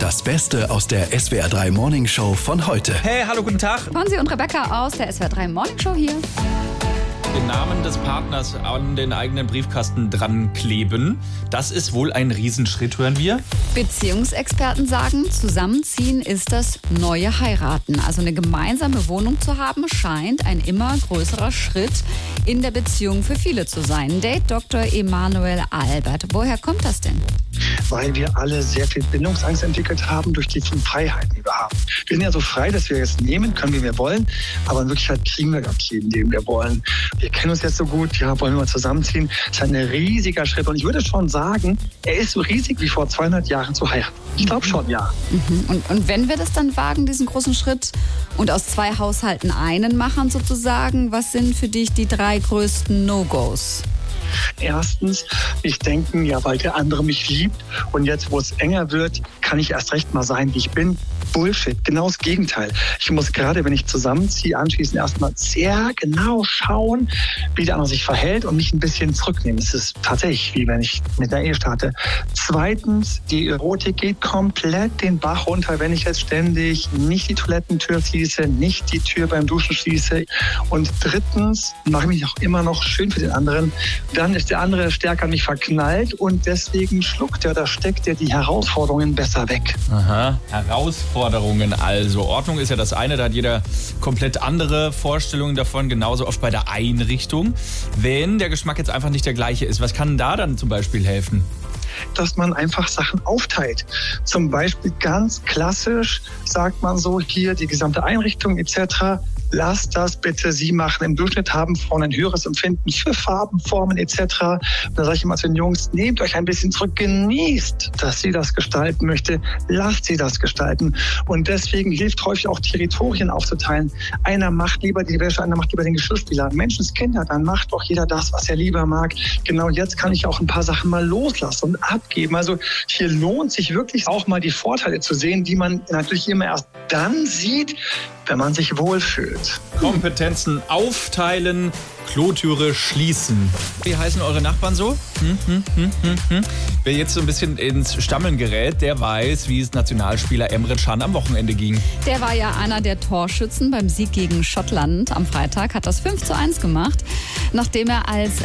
Das Beste aus der SWR 3 Morning Show von heute. Hey, hallo, guten Tag. Fonsi und Rebecca aus der SWR 3 Morning Show hier. Den Namen des Partners an den eigenen Briefkasten dran kleben. Das ist wohl ein Riesenschritt, hören wir. Beziehungsexperten sagen, zusammenziehen ist das neue Heiraten. Also eine gemeinsame Wohnung zu haben, scheint ein immer größerer Schritt in der Beziehung für viele zu sein. Date Dr. Emanuel Albert. Woher kommt das denn? Weil wir alle sehr viel Bindungsangst entwickelt haben durch die 5 Freiheiten, die wir haben. Wir sind ja so frei, dass wir jetzt nehmen können, wie wir wollen, aber in Wirklichkeit kriegen wir gar nicht jeden, den wir wollen. Wir kennen uns jetzt so gut, ja, wollen wir mal zusammenziehen. Das ist ein riesiger Schritt und ich würde schon sagen, er ist so riesig wie vor 200 Jahren zu heiraten. Ich glaube schon, ja. Und wenn wir das dann wagen, diesen großen Schritt und aus 2 Haushalten einen machen sozusagen, was sind für dich die 3 größten No-Gos? Erstens, ich denke, ja, weil der andere mich liebt und jetzt, wo es enger wird, kann ich erst recht mal sein, wie ich bin. Bullshit, genau das Gegenteil. Ich muss gerade, wenn ich zusammenziehe, anschließend erstmal sehr genau schauen, wie der andere sich verhält und mich ein bisschen zurücknehmen. Es ist tatsächlich wie wenn ich mit einer Ehe starte. Zweitens, die Erotik geht komplett den Bach runter, wenn ich jetzt ständig nicht die Toilettentür schließe, nicht die Tür beim Duschen schließe. Und drittens, mache ich mich auch immer noch schön für den anderen. Dann ist der andere stärker an mich verknallt und deswegen schluckt er oder steckt er die Herausforderungen besser weg. Aha, Herausforderungen also. Ordnung ist ja das eine, da hat jeder komplett andere Vorstellungen davon, genauso oft bei der Einrichtung. Wenn der Geschmack jetzt einfach nicht der gleiche ist, was kann da dann zum Beispiel helfen? Dass man einfach Sachen aufteilt. Zum Beispiel ganz klassisch sagt man so, hier die gesamte Einrichtung etc., lasst das bitte Sie machen. Im Durchschnitt haben Frauen ein höheres Empfinden für Farben, Formen etc. Da sage ich immer zu den Jungs, nehmt euch ein bisschen zurück, genießt, dass sie das gestalten möchte, lasst sie das gestalten. Und deswegen hilft häufig auch Territorien aufzuteilen. Einer macht lieber die Wäsche, einer macht lieber den Geschirrspüler. Menschenskinder, dann macht doch jeder das, was er lieber mag. Genau jetzt kann ich auch ein paar Sachen mal loslassen und abgeben. Also hier lohnt sich wirklich auch mal die Vorteile zu sehen, die man natürlich immer erst dann sieht, wenn man sich wohlfühlt. Kompetenzen aufteilen, Klotüre schließen. Wie heißen eure Nachbarn so? Wer jetzt so ein bisschen ins Stammeln gerät, der weiß, wie es Nationalspieler Emre Can am Wochenende ging. Der war ja einer der Torschützen beim Sieg gegen Schottland am Freitag, hat das 5:1 gemacht, nachdem er als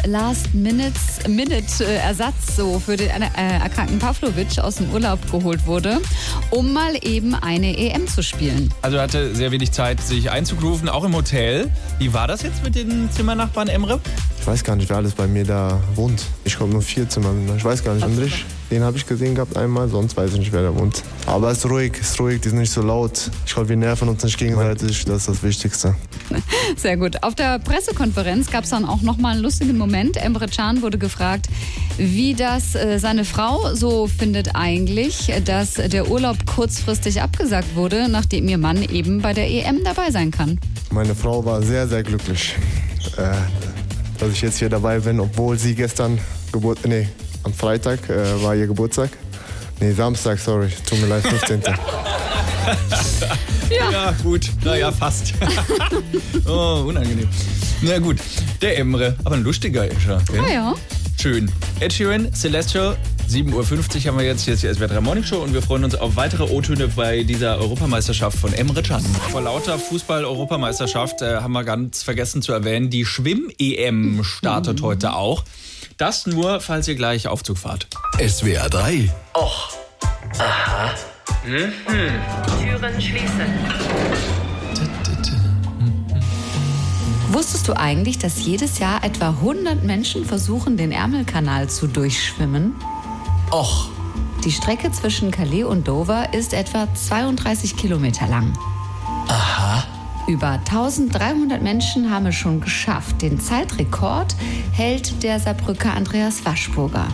Last-Minute-Ersatz so für den erkrankten Pavlovic aus dem Urlaub geholt wurde, um mal eben eine EM zu spielen. Also er hatte sehr wenig Zeit, sich einzugrooven, auch im Hotel. Wie war das jetzt mit den Zimmernachbarn, Emre? Ich weiß gar nicht, wer alles bei mir da wohnt. Ich komme nur 4 Zimmer. Ich weiß gar nicht. Andrich, den habe ich gesehen gehabt einmal, sonst weiß ich nicht, wer da wohnt. Aber es ist ruhig, die sind nicht so laut. Ich glaube, wir nerven uns nicht gegenseitig, das ist das Wichtigste. Sehr gut. Auf der Pressekonferenz gab es dann auch nochmal einen lustigen Moment. Emre Can wurde gefragt, wie das seine Frau so findet eigentlich, dass der Urlaub kurzfristig abgesagt wurde, nachdem ihr Mann eben bei der EM dabei sein kann. Meine Frau war sehr, sehr glücklich, dass ich jetzt hier dabei bin, obwohl sie gestern am Freitag war ihr Geburtstag. Samstag, sorry, tut mir leid, 15. Ja, gut. Naja, fast. Oh, unangenehm. Na gut, der Emre, aber ein lustiger ist er. Okay? Ja. Schön. Ed Sheeran, Celestial, 7.50 Uhr haben wir jetzt. Hier ist die SWR 3 Morning Show und wir freuen uns auf weitere O-Töne bei dieser Europameisterschaft von Emre Can. Vor lauter Fußball-Europameisterschaft haben wir ganz vergessen zu erwähnen, die Schwimm-EM startet heute auch. Das nur, falls ihr gleich Aufzug fahrt. SWR 3. Och. Aha. Türen schließen. Wusstest du eigentlich, dass jedes Jahr etwa 100 Menschen versuchen, den Ärmelkanal zu durchschwimmen? Och. Die Strecke zwischen Calais und Dover ist etwa 32 Kilometer lang. Aha. Über 1300 Menschen haben es schon geschafft. Den Zeitrekord hält der Saarbrücker Andreas Waschburger.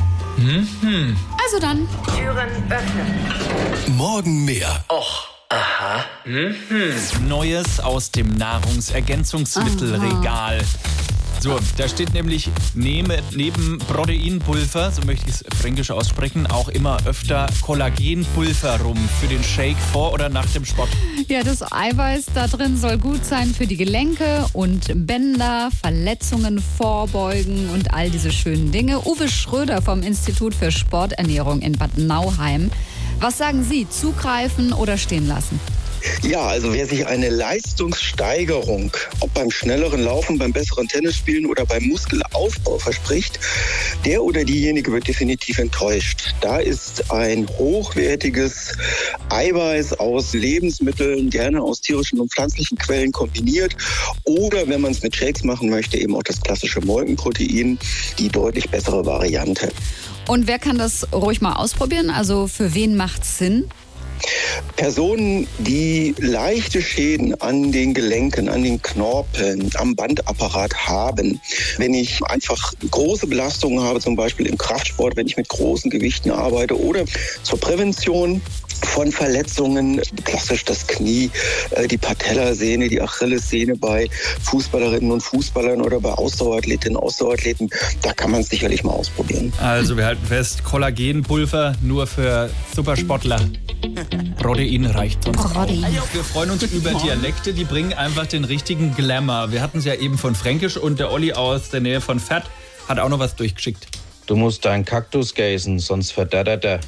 Also dann. Türen öffnen. Morgen mehr. Och. Aha. Neues aus dem Nahrungsergänzungsmittelregal. So, da steht nämlich neben Proteinpulver, so möchte ich es fränkisch aussprechen, auch immer öfter Kollagenpulver rum für den Shake vor oder nach dem Sport. Ja, das Eiweiß da drin soll gut sein für die Gelenke und Bänder, Verletzungen vorbeugen und all diese schönen Dinge. Uwe Schröder vom Institut für Sporternährung in Bad Nauheim Was sagen Sie, zugreifen oder stehen lassen? Ja, also wer sich eine Leistungssteigerung, ob beim schnelleren Laufen, beim besseren Tennisspielen oder beim Muskelaufbau verspricht, der oder diejenige wird definitiv enttäuscht. Da ist ein hochwertiges Eiweiß aus Lebensmitteln, gerne aus tierischen und pflanzlichen Quellen kombiniert. Oder wenn man es mit Shakes machen möchte, eben auch das klassische Molkenprotein, die deutlich bessere Variante. Und wer kann das ruhig mal ausprobieren? Also für wen macht's Sinn? Personen, die leichte Schäden an den Gelenken, an den Knorpeln, am Bandapparat haben. Wenn ich einfach große Belastungen habe, zum Beispiel im Kraftsport, wenn ich mit großen Gewichten arbeite oder zur Prävention von Verletzungen, klassisch das Knie, die Patellasehne, die Achillessehne bei Fußballerinnen und Fußballern oder bei Ausdauerathletinnen und Ausdauerathleten, da kann man es sicherlich mal ausprobieren. Also wir halten fest, Kollagenpulver nur für Supersportler. Protein reicht sonst auch. Wir freuen uns über Dialekte, die bringen einfach den richtigen Glamour. Wir hatten es ja eben von Fränkisch und der Olli aus der Nähe von Fett hat auch noch was durchgeschickt. Du musst deinen Kaktus gäsen, sonst verdattert er.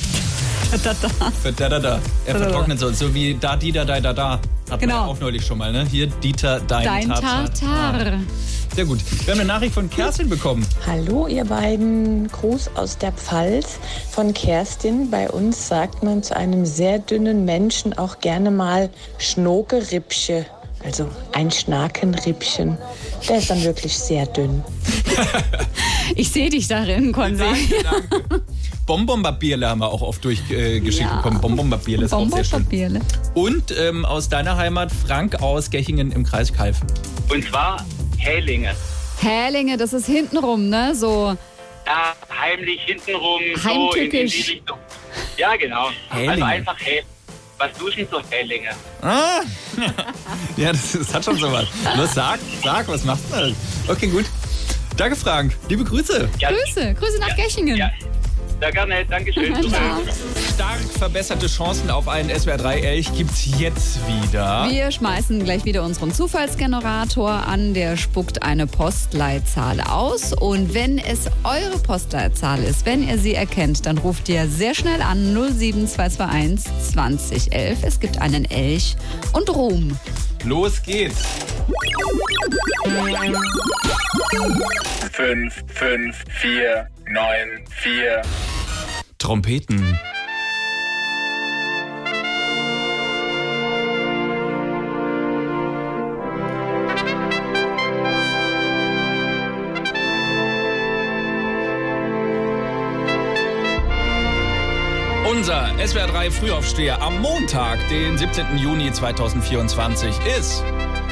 Verdattert. Er vertrocknet so wie da, da. Hatten wir auch neulich schon mal, ne? Hier, Dieter, dein Tartar. Sehr gut. Wir haben eine Nachricht von Kerstin bekommen. Hallo ihr beiden, Gruß aus der Pfalz von Kerstin. Bei uns sagt man zu einem sehr dünnen Menschen auch gerne mal Schnoke-Rippchen. Also ein Schnakenrippchen. Der ist dann wirklich sehr dünn. Ich sehe dich darin, Konzi. Danke. Bonbonbabierle haben wir auch oft durchgeschickt bekommen. Bonbonbabierle ist auch sehr schön. Und aus deiner Heimat, Frank aus Gechingen im Kreis Calw. Und zwar Hälinge. Hälinge, das ist hintenrum, ne? So. Ja, heimlich hintenrum, heimtückisch. So in die Richtung. Ja, genau. Hälinge. Also einfach was duschen so Hälinge. Ah. Ja, das hat schon sowas. Los, sag, was machst du denn? Okay, gut. Danke, Frank. Liebe Grüße. Ja. Grüße nach Gechingen. Ja. Sehr gerne, Dankeschön. Stark verbesserte Chancen auf einen SWR3-Elch gibt's jetzt wieder. Wir schmeißen gleich wieder unseren Zufallsgenerator an. Der spuckt eine Postleitzahl aus. Und wenn es eure Postleitzahl ist, wenn ihr sie erkennt, dann ruft ihr sehr schnell an 07221 2011. Es gibt einen Elch und Ruhm. Los geht's. 5, 4, 9, 4. Trompeten. Unser SWR3 Frühaufsteher am Montag, den 17. Juni 2024 ist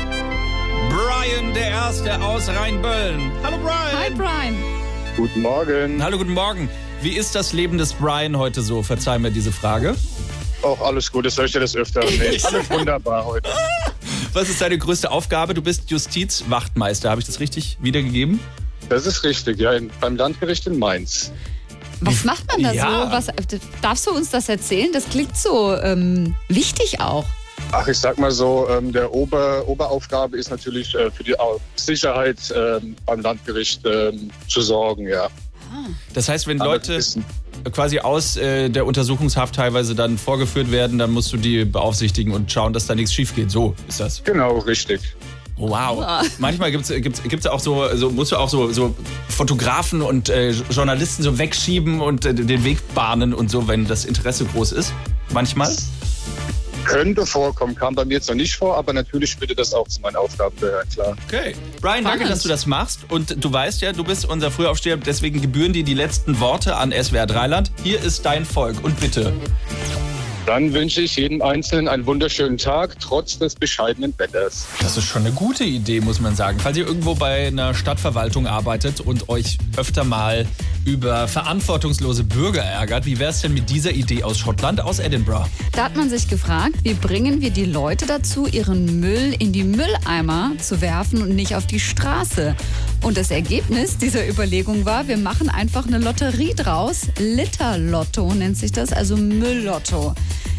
Brian, der Erste aus Rheinböllen. Hallo Brian. Hi Brian. Guten Morgen. Hallo, guten Morgen. Wie ist das Leben des Brian heute so? Verzeih mir diese Frage. Auch alles gut, das soll ich dir das öfter nehmen. Alles wunderbar heute. Was ist deine größte Aufgabe? Du bist Justizwachtmeister, habe ich das richtig wiedergegeben? Das ist richtig, ja, beim Landgericht in Mainz. Was macht man da Ja. so? Darfst du uns das erzählen? Das klingt so wichtig auch. Ach, ich sag mal so, der Oberaufgabe ist natürlich für die Sicherheit beim Landgericht zu sorgen, ja. Das heißt, wenn Aber Leute quasi aus der Untersuchungshaft teilweise dann vorgeführt werden, dann musst du die beaufsichtigen und schauen, dass da nichts schief geht. So ist das. Genau, richtig. Wow. Manchmal gibt's auch so musst du auch so Fotografen und Journalisten so wegschieben und den Weg bahnen und so, wenn das Interesse groß ist. Manchmal. Könnte vorkommen, kam bei mir jetzt noch nicht vor, aber natürlich würde das auch zu meinen Aufgaben gehören, klar. Okay. Brian, danke, dass du das machst. Und du weißt ja, du bist unser Frühaufsteher, deswegen gebühren dir die letzten Worte an SWR Dreiland. Hier ist dein Volk und bitte. Dann wünsche ich jedem Einzelnen einen wunderschönen Tag, trotz des bescheidenen Wetters. Das ist schon eine gute Idee, muss man sagen. Falls ihr irgendwo bei einer Stadtverwaltung arbeitet und euch öfter mal über verantwortungslose Bürger ärgert, wie wäre es denn mit dieser Idee aus Schottland, aus Edinburgh? Da hat man sich gefragt, wie bringen wir die Leute dazu, ihren Müll in die Mülleimer zu werfen und nicht auf die Straße? Und das Ergebnis dieser Überlegung war, wir machen einfach eine Lotterie draus. Literlotto nennt sich das, also Mülllotto.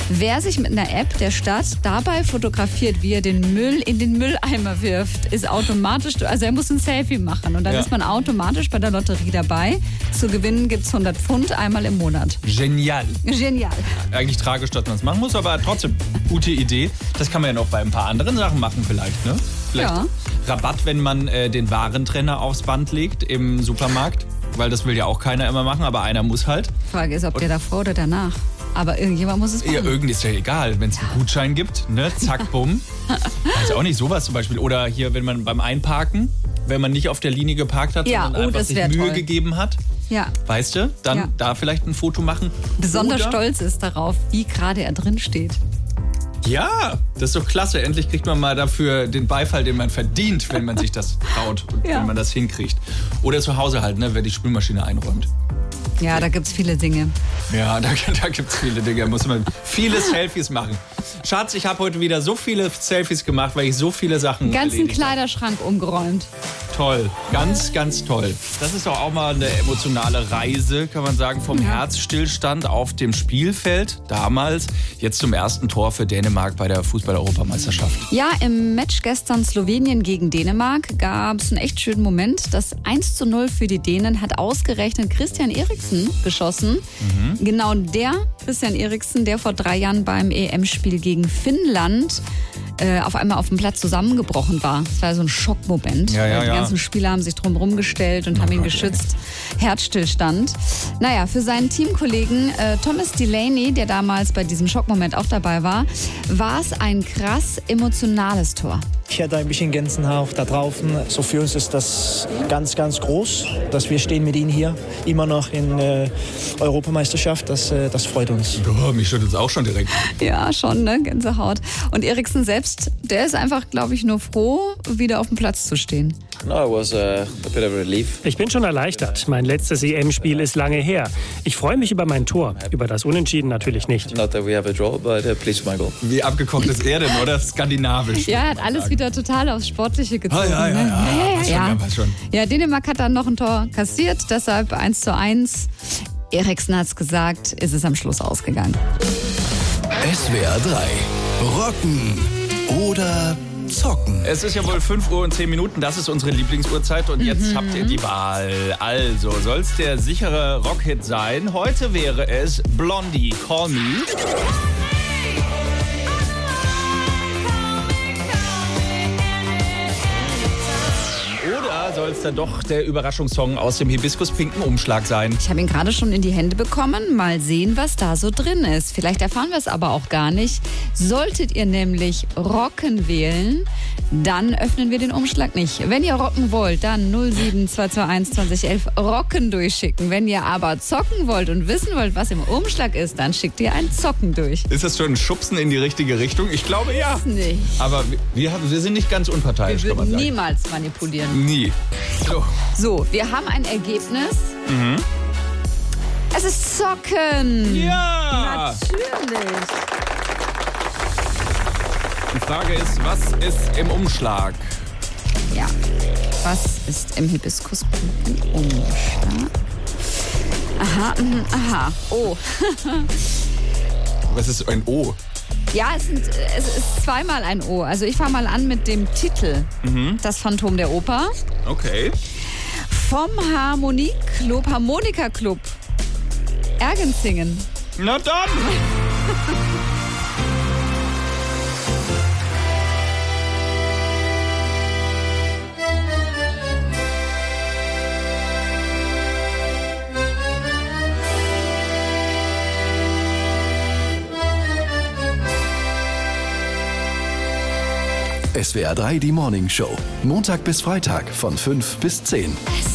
Wer sich mit einer App der Stadt dabei fotografiert, wie er den Müll in den Mülleimer wirft, ist automatisch, also er muss ein Selfie machen und dann ist man automatisch bei der Lotterie dabei. Zu gewinnen gibt es 100 Pfund einmal im Monat. Genial. Genial. Eigentlich tragisch, dass man es machen muss, aber trotzdem, gute Idee. Das kann man ja noch bei ein paar anderen Sachen machen vielleicht, ne? Vielleicht Rabatt, wenn man den Warentrenner aufs Band legt im Supermarkt, weil das will ja auch keiner immer machen, aber einer muss halt. Frage ist, ob der davor oder danach. Aber irgendjemand muss es machen. Ja, irgendwie ist ja egal, wenn es einen Gutschein gibt, ne? Zack, bumm. Also auch nicht sowas zum Beispiel. Oder hier, wenn man beim Einparken, wenn man nicht auf der Linie geparkt hat, sondern einfach sich Mühe gegeben hat. Ja. Weißt du, dann da vielleicht ein Foto machen. Besonders stolz ist darauf, wie gerade er drin steht. Ja, das ist doch klasse. Endlich kriegt man mal dafür den Beifall, den man verdient, wenn man sich das traut und wenn man das hinkriegt. Oder zu Hause halt, ne, wer die Spülmaschine einräumt. Ja, da gibt's viele Dinge. Ja, da gibt's viele Dinge. Da muss man viele Selfies machen. Schatz, ich habe heute wieder so viele Selfies gemacht, weil ich so viele Sachen ganzen Kleiderschrank umgeräumt. Toll, ganz, ganz toll. Das ist doch auch mal eine emotionale Reise, kann man sagen, vom Herzstillstand auf dem Spielfeld damals, jetzt zum ersten Tor für Dänemark bei der Fußball-Europameisterschaft. Ja, im Match gestern Slowenien gegen Dänemark gab es einen echt schönen Moment. Das 1:0 für die Dänen hat ausgerechnet Christian Eriksen geschossen. Genau der Christian Eriksen, der vor 3 Jahren beim EM-Spiel gegen Finnland auf einmal auf dem Platz zusammengebrochen war. Das war so ein Schockmoment. Die ganzen Spieler haben sich drumherum gestellt und haben ihn geschützt. Herzstillstand. Naja, für seinen Teamkollegen Thomas Delaney, der damals bei diesem Schockmoment auch dabei war es ein krass emotionales Tor. Ich hatte ein bisschen Gänsehaut da draußen. So für uns ist das ganz, ganz groß, dass wir stehen mit Ihnen hier immer noch in Europameisterschaft. Das freut uns. Ja, mich schüttelt es auch schon direkt. Ja, schon, ne? Gänsehaut. Und Eriksen selbst, der ist einfach, glaube ich, nur froh, wieder auf dem Platz zu stehen. Ich bin schon erleichtert. Mein letztes EM-Spiel ist lange her. Ich freue mich über mein Tor. Über das Unentschieden natürlich nicht. Wie abgekocht ist er denn, oder? Skandinavisch. Ja, er hat alles wieder total aufs Sportliche gezogen. Ja. Ja, Dänemark hat dann noch ein Tor kassiert, deshalb 1:1. Eriksen hat's gesagt, ist es am Schluss ausgegangen. SWR 3. Rocken oder zocken. Es ist ja wohl 5 Uhr und 10 Minuten, das ist unsere Lieblingsuhrzeit und jetzt habt ihr die Wahl. Also, soll es der sichere Rockhit sein? Heute wäre es Blondie, Call Me. Oder soll es dann doch der Überraschungssong aus dem hibiskuspinken Umschlag sein? Ich habe ihn gerade schon in die Hände bekommen. Mal sehen, was da so drin ist. Vielleicht erfahren wir es aber auch gar nicht. Solltet ihr nämlich rocken wählen, dann öffnen wir den Umschlag nicht. Wenn ihr rocken wollt, dann 07221 2011 rocken durchschicken. Wenn ihr aber zocken wollt und wissen wollt, was im Umschlag ist, dann schickt ihr ein Zocken durch. Ist das schon ein Schubsen in die richtige Richtung? Ich glaube ja. Ist nicht. Aber wir sind nicht ganz unparteiisch, wir kann man sagen. Niemals manipulieren. Nie. So, wir haben ein Ergebnis. Es ist Zocken. Ja. Natürlich. Die Frage ist, was ist im Umschlag? Ja, was ist im hibiskuspinken Umschlag? Aha. Oh. Was ist ein O? Ja, es ist zweimal ein O. Also ich fange mal an mit dem Titel. Das Phantom der Oper. Okay. Vom Harmonika Club. Ergenzingen. Na dann! SWR 3 die Morning Show. Montag bis Freitag von 5 bis 10.